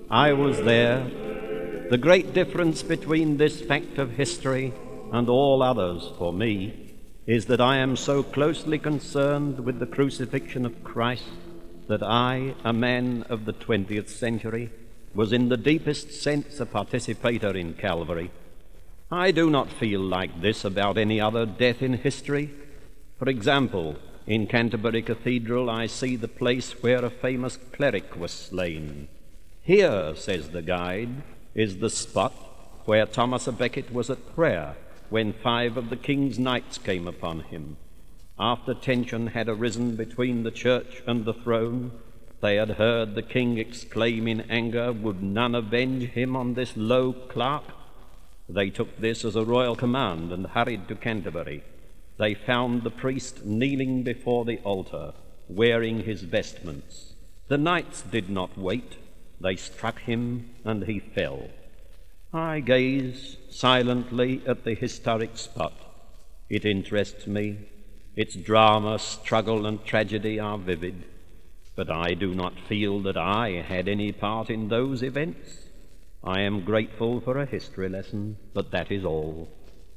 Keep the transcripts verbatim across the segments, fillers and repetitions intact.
I was there. The great difference between this fact of history and all others for me is that I am so closely concerned with the crucifixion of Christ that I, a man of the twentieth century, was in the deepest sense a participator in Calvary. I do not feel like this about any other death in history. For example, in Canterbury Cathedral I see the place where a famous cleric was slain. Here, says the guide, is the spot where Thomas à Becket was at prayer when five of the king's knights came upon him. After tension had arisen between the church and the throne, they had heard the king exclaim in anger, "Would none avenge him on this low clerk?" They took this as a royal command and hurried to Canterbury. They found the priest kneeling before the altar, wearing his vestments. The knights did not wait. They struck him, and he fell. I gaze silently at the historic spot. It interests me. Its drama, struggle, and tragedy are vivid. But I do not feel that I had any part in those events. I am grateful for a history lesson, but that is all.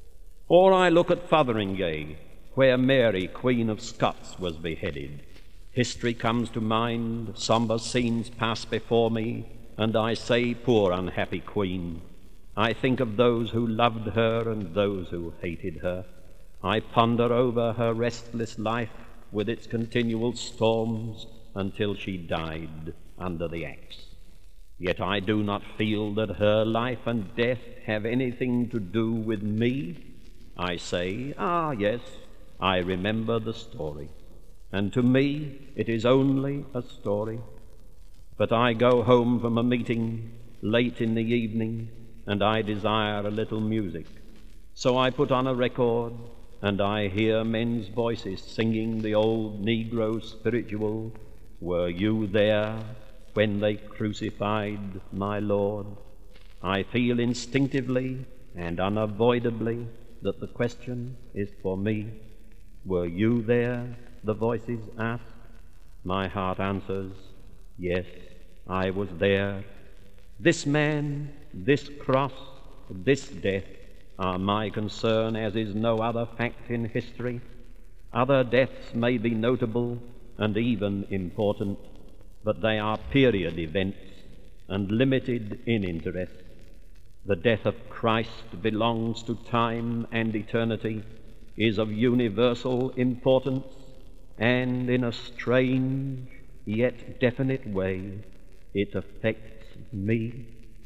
Or I look at Fotheringay, where Mary, Queen of Scots, was beheaded. History comes to mind, sombre scenes pass before me, and I say, poor unhappy Queen. I think of those who loved her and those who hated her. I ponder over her restless life with its continual storms until she died under the axe. Yet I do not feel that her life and death have anything to do with me. I say, ah, yes, I remember the story, and to me it is only a story. But I go home from a meeting late in the evening, and I desire a little music. So I put on a record, and I hear men's voices singing the old Negro spiritual, "Were you there when they crucified my Lord?" I feel instinctively and unavoidably that the question is for me. "Were you there?" the voices ask. My heart answers, yes, I was there. This man, this cross, this death are my concern, as is no other fact in history. Other deaths may be notable and even important, but they are period events and limited in interest. The death of Christ belongs to time and eternity, is of universal importance, and in a strange yet definite way it affects me.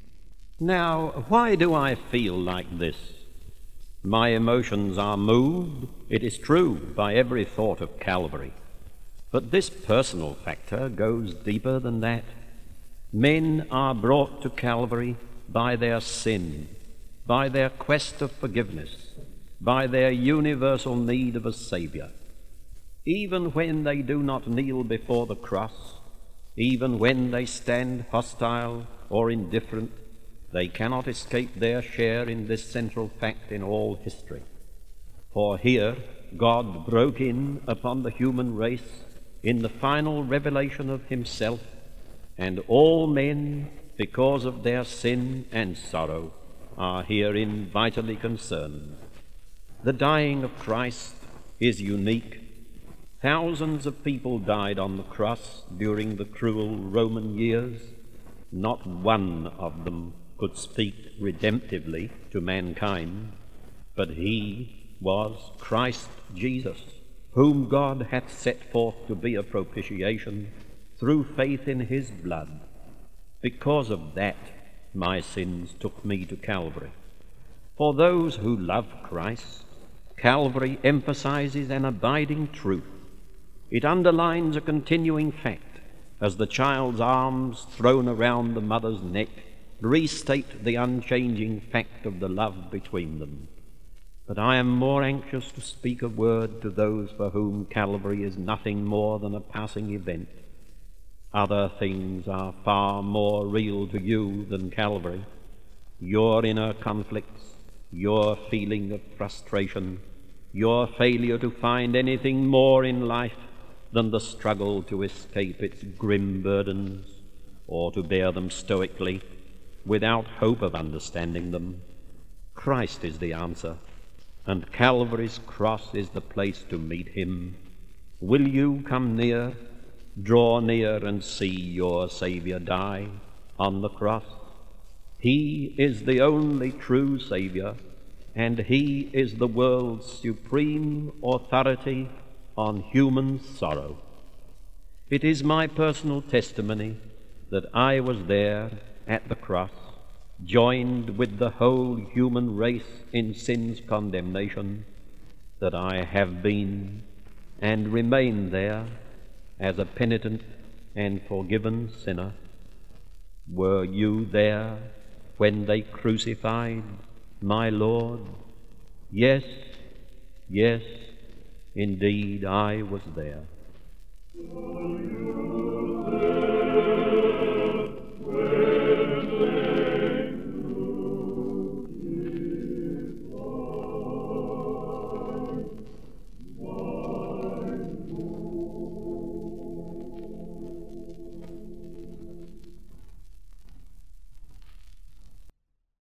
Now, why do I feel like this? My emotions are moved, it is true, by every thought of Calvary. But this personal factor goes deeper than that. Men are brought to Calvary by their sin, by their quest of forgiveness, by their universal need of a Savior. Even when they do not kneel before the cross, even when they stand hostile or indifferent, they cannot escape their share in this central fact in all history. For here God broke in upon the human race in the final revelation of himself, and all men, because of their sin and sorrow, are herein vitally concerned. The dying of Christ is unique. Thousands of people died on the cross during the cruel Roman years. Not one of them could speak redemptively to mankind, but he was Christ Jesus, whom God hath set forth to be a propitiation through faith in his blood. Because of that, my sins took me to Calvary. For those who love Christ, Calvary emphasizes an abiding truth. It underlines a continuing fact, as the child's arms thrown around the mother's neck restate the unchanging fact of the love between them. But I am more anxious to speak a word to those for whom Calvary is nothing more than a passing event. Other things are far more real to you than Calvary. Your inner conflicts, your feeling of frustration, your failure to find anything more in life than the struggle to escape its grim burdens, or to bear them stoically, without hope of understanding them. Christ is the answer, and Calvary's cross is the place to meet him. Will you come near, draw near, and see your Saviour die on the cross? He is the only true Saviour, and he is the world's supreme authority on human sorrow. It is my personal testimony that I was there at the cross, joined with the whole human race in sin's condemnation, that I have been and remain there as a penitent and forgiven sinner. Were you there when they crucified my Lord? Yes, yes, indeed I was there.